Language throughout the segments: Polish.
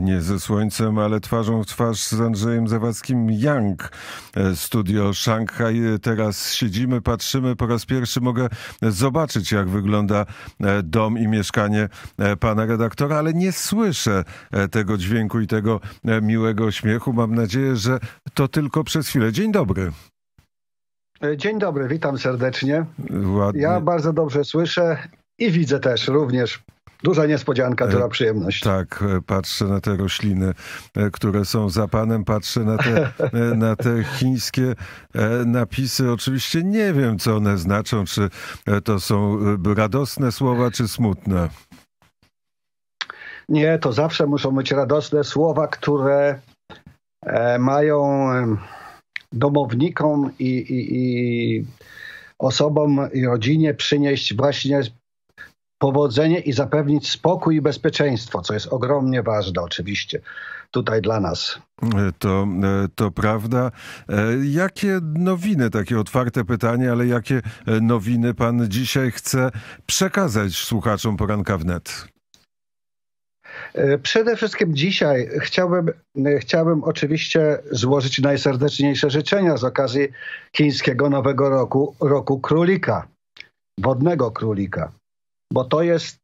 Nie ze słońcem, ale twarzą w twarz z Andrzejem Zawadzkim. Yang, studio Szanghaj. Teraz siedzimy, patrzymy. Po raz pierwszy mogę zobaczyć, jak wygląda dom i mieszkanie pana redaktora, ale nie słyszę tego dźwięku i tego miłego śmiechu. Mam nadzieję, że to tylko przez chwilę. Dzień dobry. Dzień dobry, witam serdecznie. Ładnie. Ja bardzo dobrze słyszę i widzę też również. Duża niespodzianka, duża przyjemność. Tak, patrzę na te rośliny, które są za panem, patrzę na te chińskie napisy. Oczywiście nie wiem, co one znaczą, czy to są radosne słowa, czy smutne. Nie, to zawsze muszą być radosne słowa, które mają domownikom i osobom i rodzinie przynieść właśnie powodzenie i zapewnić spokój i bezpieczeństwo, co jest ogromnie ważne oczywiście tutaj dla nas. To prawda. Jakie nowiny, takie otwarte pytanie, ale jakie nowiny pan dzisiaj chce przekazać słuchaczom Poranka Wnet? Przede wszystkim dzisiaj chciałbym oczywiście złożyć najserdeczniejsze życzenia z okazji chińskiego Nowego Roku Królika, wodnego królika. Bo to jest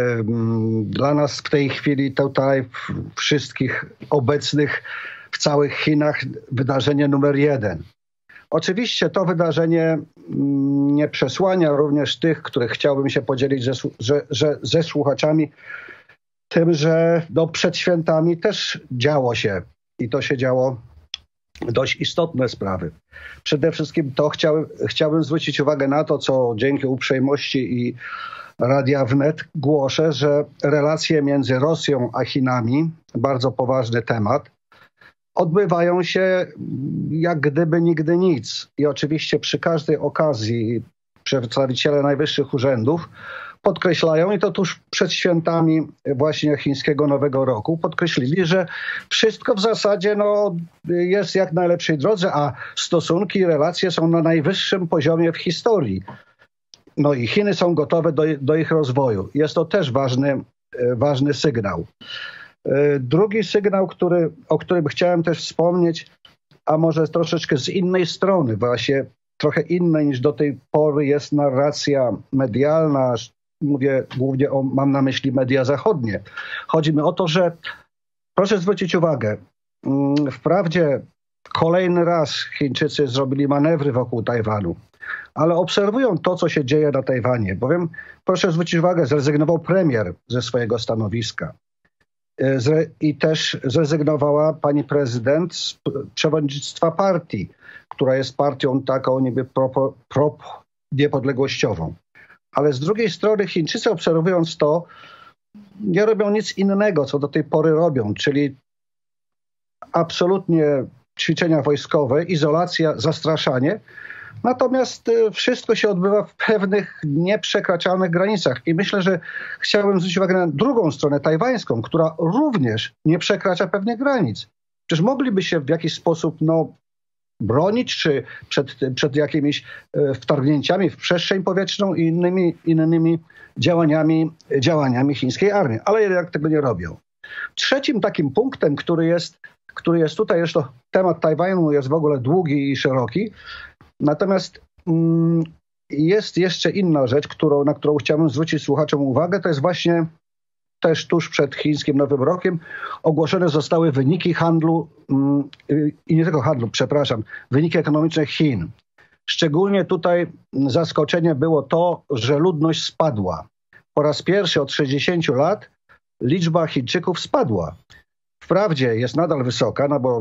dla nas w tej chwili tutaj wszystkich obecnych w całych Chinach wydarzenie numer 1. Oczywiście to wydarzenie nie przesłania również tych, których chciałbym się podzielić ze słuchaczami, tym, że przed świętami też działo się i to się działo dość istotne sprawy. Przede wszystkim to chciałbym zwrócić uwagę na to, co dzięki uprzejmości i Radia Wnet głoszę, że relacje między Rosją a Chinami, bardzo poważny temat, odbywają się jak gdyby nigdy nic. I oczywiście przy każdej okazji przedstawiciele najwyższych urzędów podkreślają, i to tuż przed świętami właśnie chińskiego Nowego Roku, podkreślili, że wszystko w zasadzie jest jak najlepszej drodze, a stosunki i relacje są na najwyższym poziomie w historii. No i Chiny są gotowe do ich rozwoju. Jest to też ważny sygnał. Drugi sygnał, o którym chciałem też wspomnieć, a może troszeczkę z innej strony, właśnie trochę innej niż do tej pory, jest narracja medialna. Mówię głównie mam na myśli media zachodnie. Chodzi mi o to, że proszę zwrócić uwagę, wprawdzie kolejny raz Chińczycy zrobili manewry wokół Tajwanu, ale obserwują to, co się dzieje na Tajwanie, bowiem proszę zwrócić uwagę, zrezygnował premier ze swojego stanowiska i też zrezygnowała pani prezydent z przewodnictwa partii, która jest partią taką niby niepodległościową. Ale z drugiej strony Chińczycy, obserwując to, nie robią nic innego, co do tej pory robią, czyli absolutnie ćwiczenia wojskowe, izolacja, zastraszanie. Natomiast wszystko się odbywa w pewnych nieprzekraczalnych granicach. I myślę, że chciałbym zwrócić uwagę na drugą stronę tajwańską, która również nie przekracza pewnych granic. Przecież mogliby się w jakiś sposób bronić, czy przed jakimiś wtargnięciami w przestrzeń powietrzną i innymi działaniami chińskiej armii. Ale jednak tego nie robią. Trzecim takim punktem, który jest tutaj, już to temat Tajwanu jest w ogóle długi i szeroki, natomiast jest jeszcze inna rzecz, na którą chciałbym zwrócić słuchaczom uwagę, to jest właśnie też tuż przed chińskim Nowym Rokiem ogłoszone zostały wyniki handlu, i nie tylko handlu, wyniki ekonomiczne Chin. Szczególnie tutaj zaskoczenie było to, że ludność spadła. Po raz pierwszy od 60 lat liczba Chińczyków spadła. Wprawdzie jest nadal wysoka, bo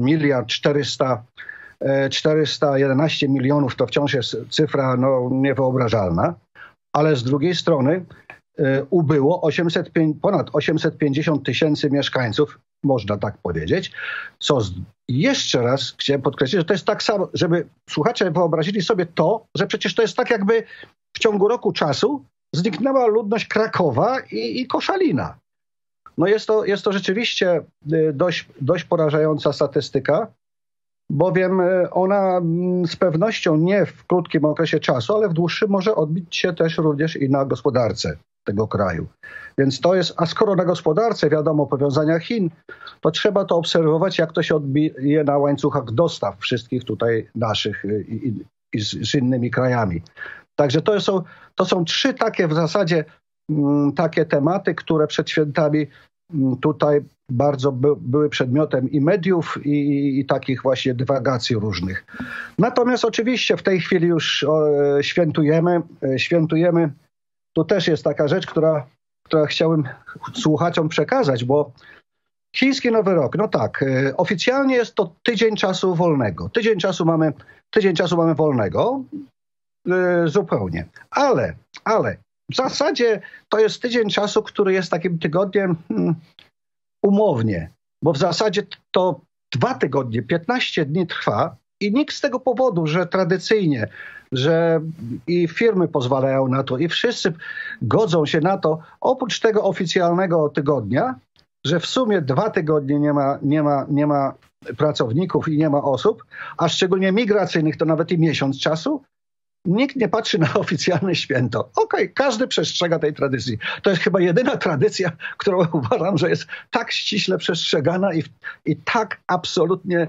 411 milionów to wciąż jest cyfra niewyobrażalna, ale z drugiej strony ubyło ponad 850 tysięcy mieszkańców, można tak powiedzieć, co jeszcze raz chciałem podkreślić, że to jest tak samo, żeby słuchacze wyobrazili sobie to, że przecież to jest tak, jakby w ciągu roku czasu zniknęła ludność Krakowa i Koszalina. Jest to rzeczywiście dość porażająca statystyka, bowiem ona z pewnością nie w krótkim okresie czasu, ale w dłuższym może odbić się też również i na gospodarce. tego kraju. Więc to jest, a skoro na gospodarce wiadomo powiązania Chin, to trzeba to obserwować, jak to się odbije na łańcuchach dostaw wszystkich tutaj naszych i z innymi krajami. Także to są trzy takie w zasadzie takie tematy, które przed świętami tutaj bardzo były przedmiotem i mediów, i takich właśnie dywagacji różnych. Natomiast oczywiście w tej chwili już świętujemy. Tu też jest taka rzecz, która chciałbym słuchaczom przekazać, bo chiński Nowy Rok, no tak, oficjalnie jest to tydzień czasu wolnego. Tydzień czasu mamy wolnego, zupełnie. Ale w zasadzie to jest tydzień czasu, który jest takim tygodniem umownie, bo w zasadzie to 2 tygodnie, 15 dni trwa i nikt z tego powodu, że tradycyjnie, że i firmy pozwalają na to i wszyscy godzą się na to, oprócz tego oficjalnego tygodnia, że w sumie 2 tygodnie nie ma pracowników i nie ma osób, a szczególnie migracyjnych to nawet i miesiąc czasu, nikt nie patrzy na oficjalne święto. Okej, każdy przestrzega tej tradycji. To jest chyba jedyna tradycja, którą uważam, że jest tak ściśle przestrzegana i tak absolutnie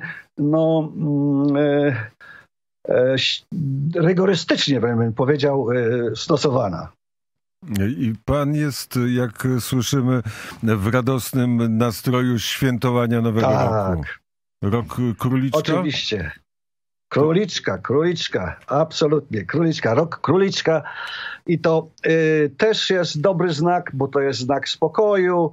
rygorystycznie, bym powiedział, stosowana. I pan jest, jak słyszymy, w radosnym nastroju świętowania Nowego Roku. Rok Króliczka? Oczywiście. Króliczka, absolutnie, króliczka, rok króliczka i to też jest dobry znak, bo to jest znak spokoju,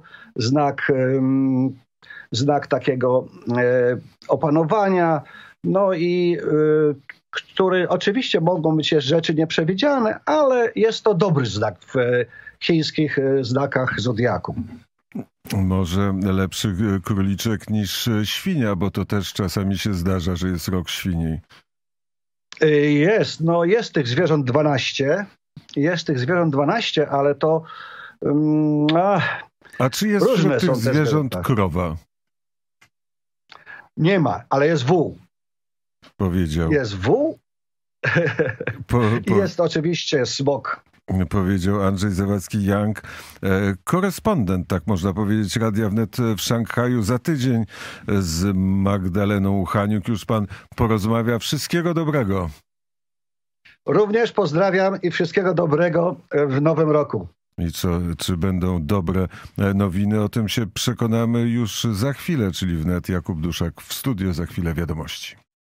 znak takiego opanowania, no i który oczywiście mogą być rzeczy nieprzewidziane, ale jest to dobry znak w chińskich znakach zodiaku. Może lepszy króliczek niż świnia, bo to też czasami się zdarza, że jest rok świni. Jest tych zwierząt 12. Ale to... A czy jest wśród tych zwierząt krowa? Nie ma, ale jest wół. Powiedział. Jest wół i jest oczywiście smok. Powiedział Andrzej Zawadzki-Young, korespondent, tak można powiedzieć, Radia Wnet w Szanghaju. Za tydzień z Magdaleną Uchaniuk już pan porozmawia. Wszystkiego dobrego. Również pozdrawiam i wszystkiego dobrego w nowym roku. I czy będą dobre nowiny? O tym się przekonamy już za chwilę, czyli wnet Jakub Duszak w studio, za chwilę wiadomości.